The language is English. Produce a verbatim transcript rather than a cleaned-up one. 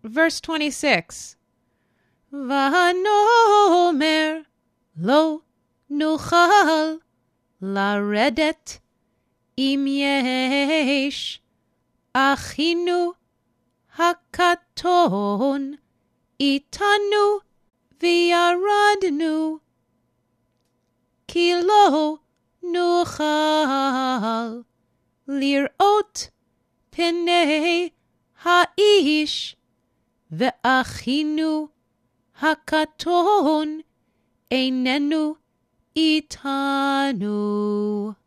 Verse twenty-six. Vanomer lo nuchal laredet im yesh achinu hakaton itanu viyaradnu ki lo nuchal lirot pnei haish ve'achinu hakaton einenu itanu.